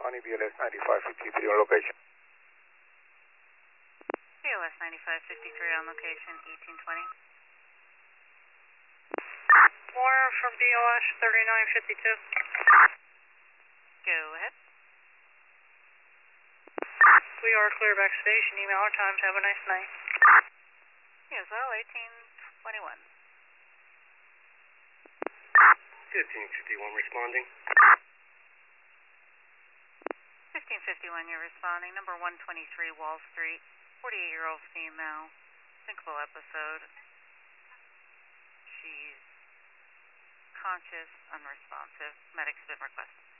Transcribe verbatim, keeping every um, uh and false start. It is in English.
on E B L S ninety-five fifty-three on location. B L S ninety-five fifty-three on location, eighteen twenty. Warner from B L S thirty-nine fifty-two. Go ahead. We are clear back station. Email our times. Have a nice night. You as well, eighteen twenty-one. fifteen fifty-one responding. fifteen fifty-one, you're responding. Number one twenty-three Wall Street, forty-eight-year-old female, syncopal episode. She's conscious, unresponsive. Medic's been requested.